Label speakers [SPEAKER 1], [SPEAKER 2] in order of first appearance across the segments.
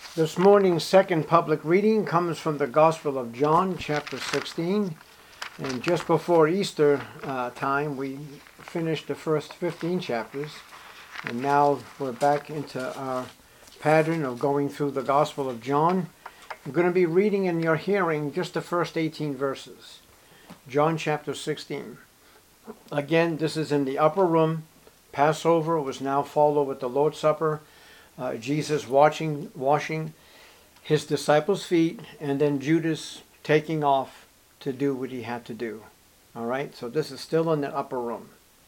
[SPEAKER 1] This morning's second public reading comes from the Gospel of John, chapter 16. And just before Easter time, we finished the first 15 chapters. And now we're back into our pattern of going through the Gospel of John. I'm going to be reading in your hearing just the first 18 verses. John chapter 16. Again, this is in the upper room. Passover was now followed with the Lord's Supper. Jesus washing his disciples' feet, and then Judas taking off to do what he had to do. All right, so this is still in the upper room.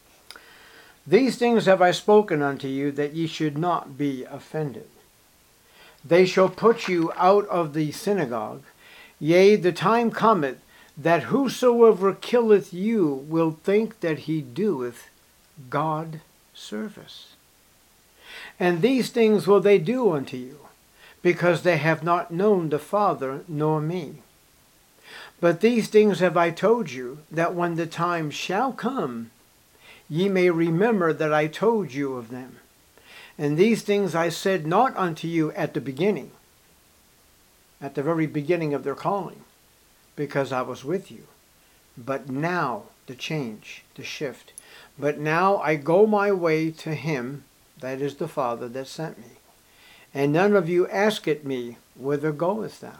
[SPEAKER 1] These things have I spoken unto you, that ye should not be offended. They shall put you out of the synagogue. Yea, the time cometh, that whosoever killeth you will think that he doeth God service. And these things will they do unto you, because they have not known the Father nor me. But these things have I told you, that when the time shall come, ye may remember that I told you of them. And these things I said not unto you at the beginning, at the very beginning of their calling, because I was with you. But now, the change, the shift. But now I go my way to him, that is the Father that sent me. And none of you asketh me, whither goest thou?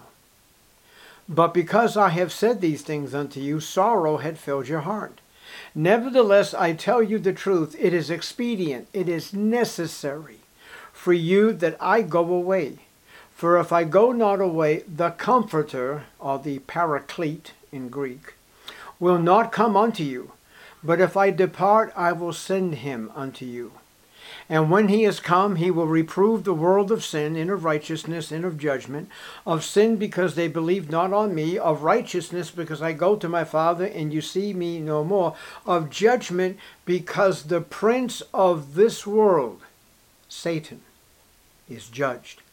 [SPEAKER 1] But because I have said these things unto you, sorrow had filled your heart. Nevertheless, I tell you the truth, it is expedient, it is necessary for you that I go away. For if I go not away, the Comforter, or the Paraclete in Greek, will not come unto you. But if I depart, I will send him unto you. And when he is come, he will reprove the world of sin, and of righteousness, and of judgment. Of sin, because they believe not on me. Of righteousness, because I go to my Father, and you see me no more. Of judgment, because the prince of this world, Satan, is judged.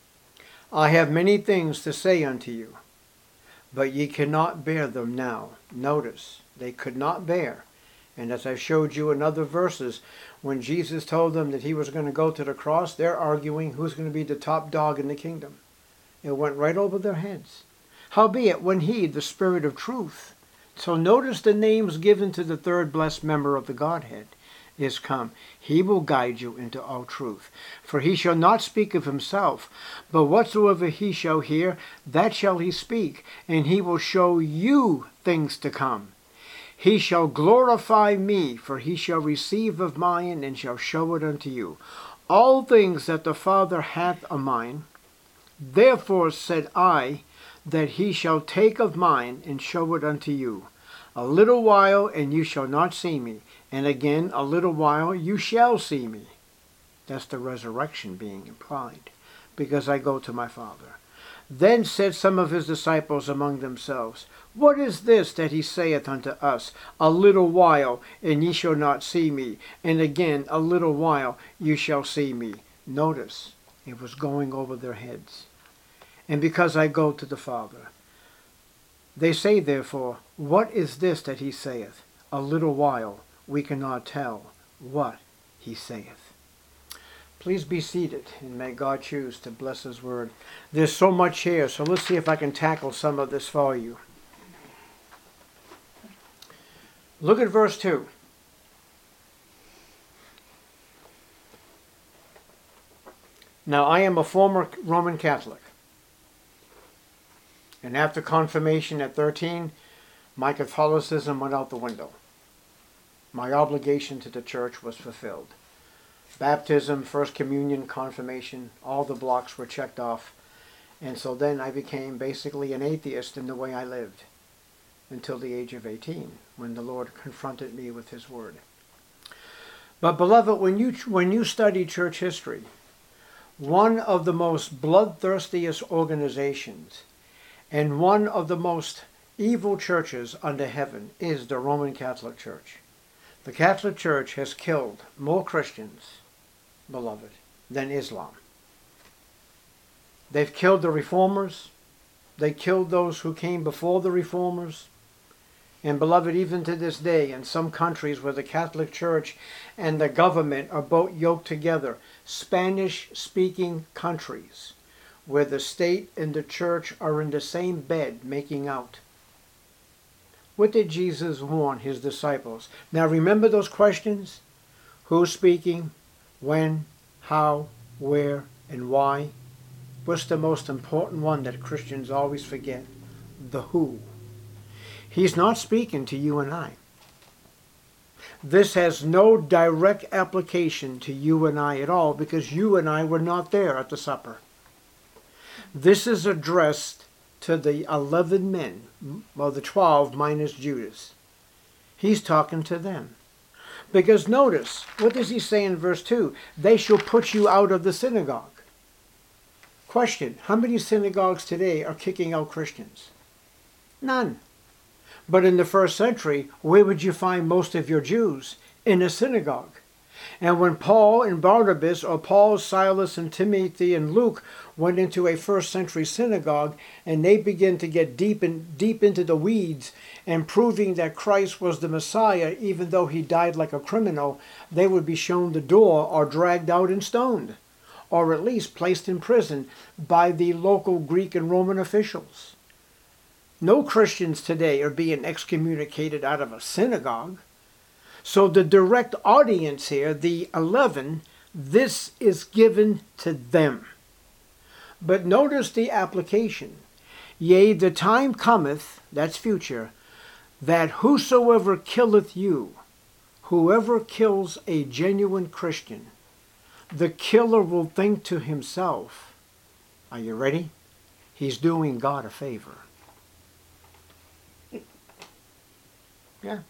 [SPEAKER 1] I have many things to say unto you, but ye cannot bear them now. Notice, they could not bear. And as I showed you in other verses, when Jesus told them that he was going to go to the cross, they're arguing who's going to be the top dog in the kingdom. It went right over their heads. Howbeit, when he, the Spirit of truth, so notice the names given to the third blessed member of the Godhead, is come, he will guide you into all truth. For he shall not speak of himself, but whatsoever he shall hear, that shall he speak, and he will show you things to come. He shall glorify me, for he shall receive of mine, and shall show it unto you. All things that the Father hath of mine, therefore said I, that he shall take of mine, and show it unto you. A little while, and you shall not see me, and again a little while you shall see me. That's the resurrection being implied, because I go to my Father. Then said some of his disciples among themselves, What is this that he saith unto us, A little while, and ye shall not see me, and again a little while you shall see me? Notice, it was going over their heads. And because I go to the Father. They say therefore, What is this that he saith? A little while, we cannot tell what he saith. Please be seated, and may God choose to bless his word. There's so much here, so let's see if I can tackle some of this for you. Look at verse 2. Now, I am a former Roman Catholic, and after confirmation at 13, my Catholicism went out the window. My obligation to the church was fulfilled. Baptism, First Communion, confirmation, all the blocks were checked off. And so then I became basically an atheist in the way I lived until the age of 18, when the Lord confronted me with his word. But beloved, when you study church history, one of the most bloodthirstiest organizations and one of the most evil churches under heaven is the Roman Catholic Church. The Catholic Church has killed more Christians, beloved, than Islam. They've killed the reformers. They killed those who came before the reformers. And beloved, even to this day, in some countries where the Catholic Church and the government are both yoked together, Spanish-speaking countries, where the state and the church are in the same bed making out. What did Jesus warn his disciples? Now remember those questions? Who's speaking? When? How? Where? And why? What's the most important one that Christians always forget? The who. He's not speaking to you and I. This has no direct application to you and I at all because you and I were not there at the supper. This is addressed to the 11 men, well, the 12 minus Judas. He's talking to them. Because notice, what does he say in verse 2? They shall put you out of the synagogue. Question, how many synagogues today are kicking out Christians? None. But in the first century, where would you find most of your Jews? In a synagogue. And when Paul and Barnabas, or Paul, Silas, and Timothy, and Luke went into a first century synagogue, and they began to get deep into the weeds and proving that Christ was the Messiah, even though he died like a criminal, they would be shown the door or dragged out and stoned, or at least placed in prison by the local Greek and Roman officials. No Christians today are being excommunicated out of a synagogue. So the direct audience here, the 11, this is given to them. But notice the application. Yea, the time cometh, that's future, that whosoever killeth you, whoever kills a genuine Christian, the killer will think to himself, are you ready? He's doing God a favor. Yeah.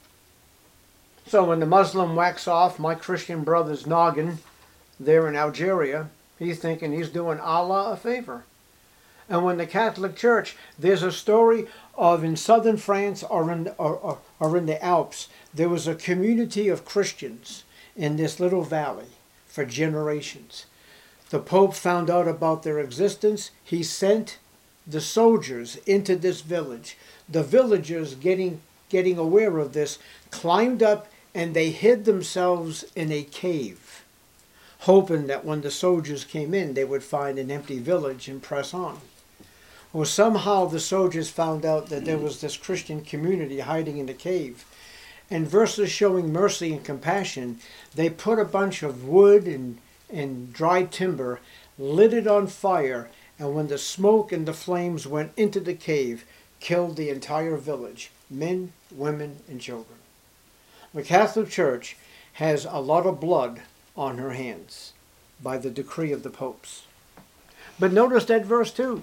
[SPEAKER 1] So when the Muslim whacks off my Christian brother's noggin there in Algeria, he's thinking he's doing Allah a favor. And when the Catholic Church, there's a story of in southern France or in the Alps, there was a community of Christians in this little valley for generations. The Pope found out about their existence. He sent the soldiers into this village. The villagers, getting aware of this, climbed up and they hid themselves in a cave, hoping that when the soldiers came in, they would find an empty village and press on. Well, somehow the soldiers found out that there was this Christian community hiding in the cave. And versus showing mercy and compassion, they put a bunch of wood and dried timber, lit it on fire, and when the smoke and the flames went into the cave, killed the entire village, men, women, and children. The Catholic Church has a lot of blood on her hands by the decree of the popes. But notice that verse 2.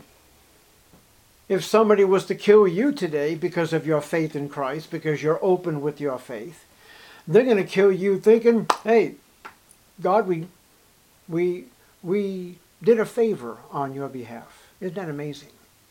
[SPEAKER 1] If somebody was to kill you today because of your faith in Christ, because you're open with your faith, they're going to kill you thinking, hey, God, we did a favor on your behalf. Isn't that amazing?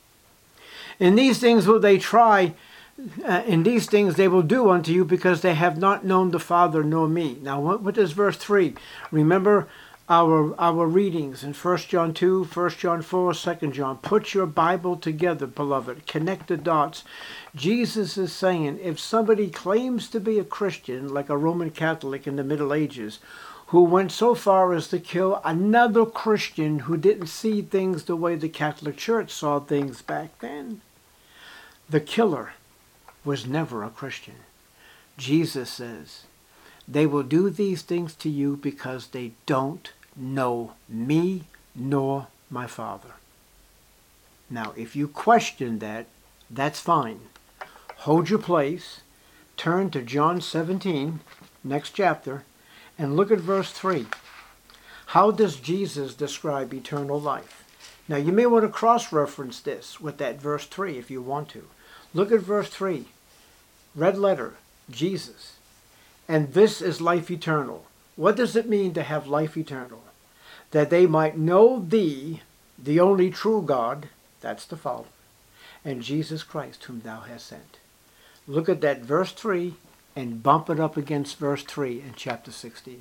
[SPEAKER 1] And these things will they try, and these things they will do unto you because they have not known the Father nor me. Now, what is verse 3? Remember our readings in 1 John 2, 1 John 4, 2 John. Put your Bible together, beloved. Connect the dots. Jesus is saying, if somebody claims to be a Christian, like a Roman Catholic in the Middle Ages, who went so far as to kill another Christian who didn't see things the way the Catholic Church saw things back then, the killer was never a Christian. Jesus says, they will do these things to you because they don't know me nor my Father. Now, if you question that, that's fine. Hold your place, turn to John 17, next chapter, and look at verse 3. How does Jesus describe eternal life? Now, you may want to cross-reference this with that verse 3 if you want to. Look at verse 3. Red letter, Jesus. And this is life eternal. What does it mean to have life eternal? That they might know thee, the only true God, that's the Father, and Jesus Christ, whom thou hast sent. Look at that verse 3 and bump it up against verse 3 in chapter 16.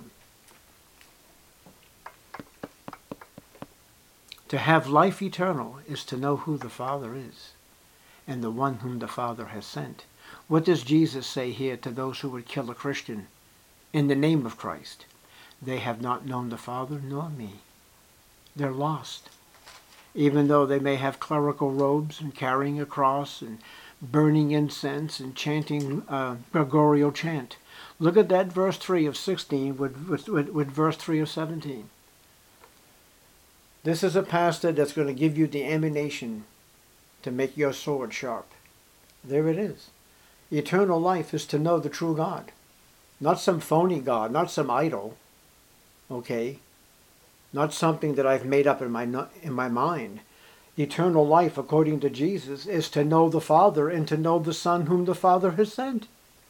[SPEAKER 1] To have life eternal is to know who the Father is and the one whom the Father has sent. What does Jesus say here to those who would kill a Christian in the name of Christ? They have not known the Father nor me. They're lost. even though they may have clerical robes and carrying a cross and burning incense and chanting Gregorial chant. Look at that verse 3 of 16 with verse 3 of 17. This is a pastor that's going to give you the ammunition to make your sword sharp. There it is. Eternal life is to know the true God. Not some phony God, not some idol. Okay? Not something that I've made up in my mind. Eternal life, according to Jesus, is to know the Father and to know the Son whom the Father has sent.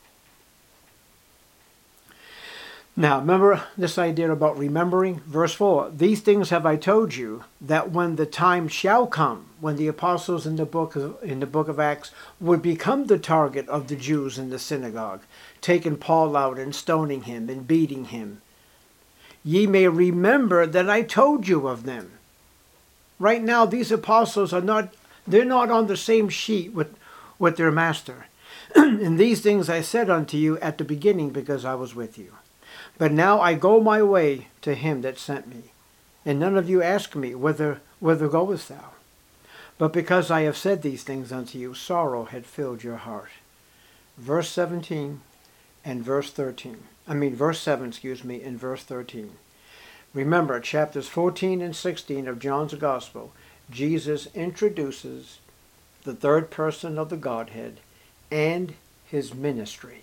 [SPEAKER 1] Now, remember this idea about remembering? Verse 4, these things have I told you, that when the time shall come, when the apostles in the book of Acts would become the target of the Jews in the synagogue, taking Paul out and stoning him and beating him, ye may remember that I told you of them. Right now, these apostles they're not on the same sheet with their master. And these things I said unto you at the beginning because I was with you. But now I go my way to him that sent me. And none of you ask me, whither goest thou? But because I have said these things unto you, sorrow had filled your heart. Verse 17 and verse 13. Verse 7, and verse 13. Remember, chapters 14 and 16 of John's Gospel, Jesus introduces the third person of the Godhead and his ministry.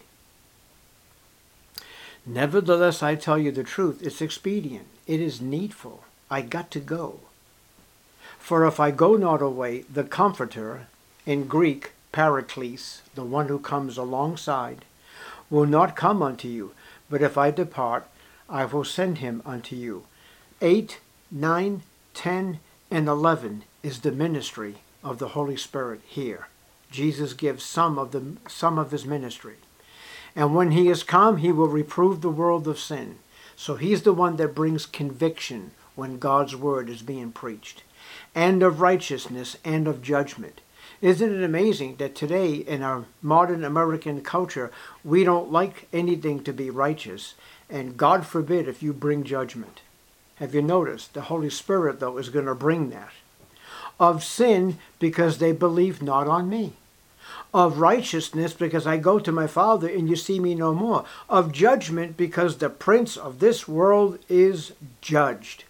[SPEAKER 1] Nevertheless, I tell you the truth, it's expedient, it is needful, I got to go. For if I go not away, the Comforter, in Greek, Paraclete, the one who comes alongside, will not come unto you, but if I depart, I will send him unto you. 8, 9, 10, and 11 is the ministry of the Holy Spirit here. Jesus gives some of his ministry. And when he is come, he will reprove the world of sin. So he's the one that brings conviction when God's word is being preached, and of righteousness and of judgment. Isn't it amazing that today in our modern American culture, we don't like anything to be righteous, and God forbid if you bring judgment. Have you noticed? The Holy Spirit, though, is going to bring that. Of sin, because they believe not on me. Of righteousness, because I go to my Father and you see me no more. Of judgment, because the prince of this world is judged.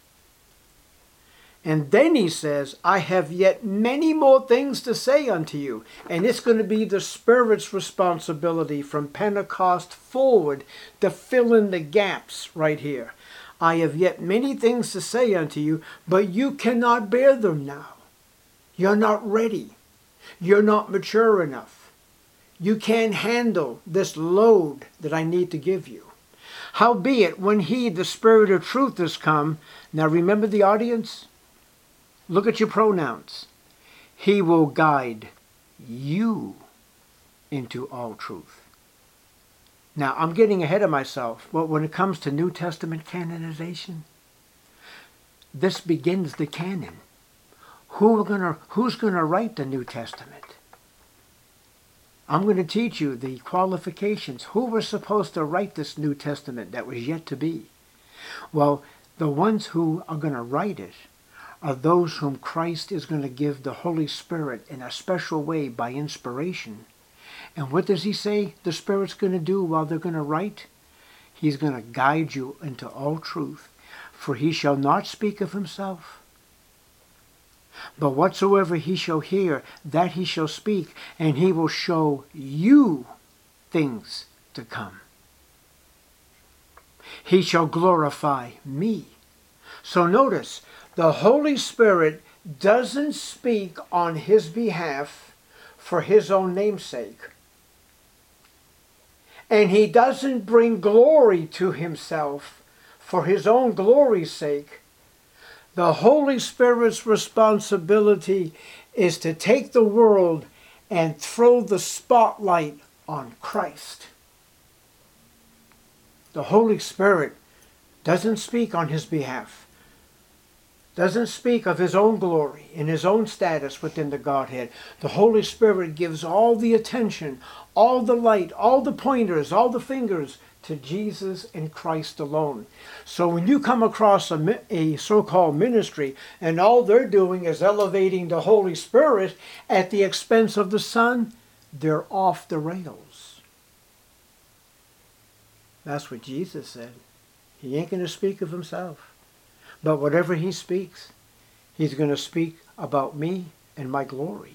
[SPEAKER 1] And then he says, I have yet many more things to say unto you. And it's going to be the Spirit's responsibility from Pentecost forward to fill in the gaps right here. I have yet many things to say unto you, but you cannot bear them now. You're not ready. You're not mature enough. You can't handle this load that I need to give you. Howbeit, when he, the Spirit of truth, is come, now remember the audience? Look at your pronouns. He will guide you into all truth. Now, I'm getting ahead of myself, but when it comes to New Testament canonization, this begins the canon. Who's going to write the New Testament? I'm going to teach you the qualifications. Who was supposed to write this New Testament that was yet to be? Well, the ones who are going to write it are those whom Christ is going to give the Holy Spirit in a special way by inspiration. And what does he say the Spirit's going to do while they're going to write? He's going to guide you into all truth. For he shall not speak of himself, but whatsoever he shall hear, that he shall speak, and he will show you things to come. He shall glorify me. So notice, the Holy Spirit doesn't speak on his behalf for his own namesake. And he doesn't bring glory to himself for his own glory's sake. The Holy Spirit's responsibility is to take the world and throw the spotlight on Christ. The Holy Spirit doesn't speak on his behalf. doesn't speak of his own glory and his own status within the Godhead. The Holy Spirit gives all the attention, all the light, all the pointers, all the fingers to Jesus and Christ alone. So when you come across a so-called ministry and all they're doing is elevating the Holy Spirit at the expense of the Son, they're off the rails. That's what Jesus said. He ain't going to speak of himself. But whatever he speaks, he's going to speak about me and my glory.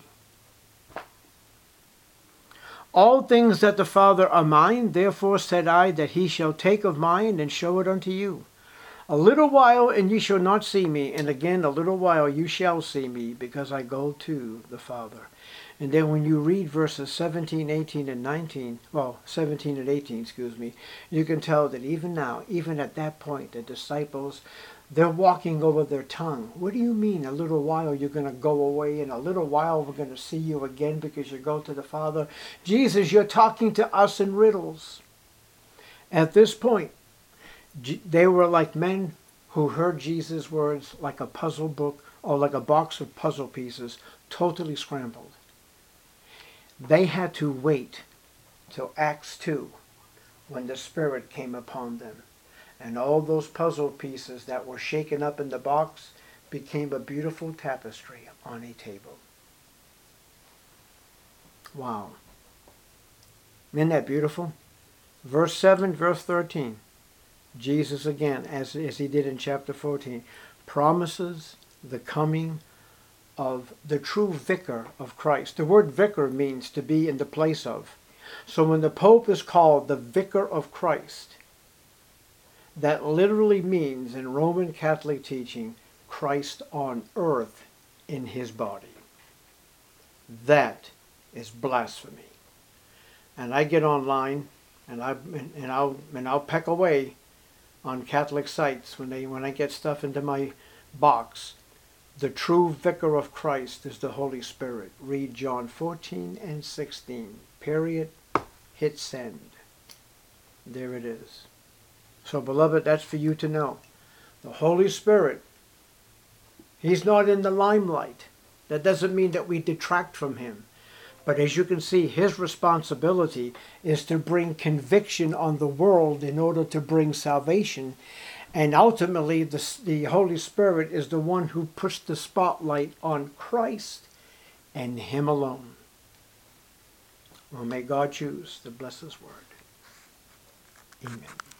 [SPEAKER 1] All things that the Father are mine, therefore said I, that he shall take of mine and show it unto you. A little while, and ye shall not see me, and again a little while you shall see me, because I go to the Father. And then when you read verses 17, 18, and 19, well, 17 and 18, excuse me, you can tell that even now, even at that point, the disciples, they're walking over their tongue. What do you mean, a little while you're going to go away, and a little while we're going to see you again because you go to the Father? Jesus, you're talking to us in riddles. At this point, they were like men who heard Jesus' words like a puzzle book or like a box of puzzle pieces, totally scrambled. They had to wait till Acts 2 when the Spirit came upon them. And all those puzzle pieces that were shaken up in the box became a beautiful tapestry on a table. Wow. Isn't that beautiful? Verse 7, verse 13. Jesus again, as he did in chapter 14, promises the coming of the true vicar of Christ. The word vicar means to be in the place of. So when the Pope is called the vicar of Christ, that literally means, in Roman Catholic teaching, Christ on earth in his body. That is blasphemy. And I get online and I'll peck away on Catholic sites when I get stuff into my box. The true vicar of Christ is the Holy Spirit. Read John 14 and 16. Period. Hit send. There it is. So, beloved, that's for you to know. The Holy Spirit, he's not in the limelight. That doesn't mean that we detract from him. But as you can see, his responsibility is to bring conviction on the world in order to bring salvation. And ultimately, the Holy Spirit is the one who puts the spotlight on Christ and him alone. Well, may God choose to bless his word. Amen.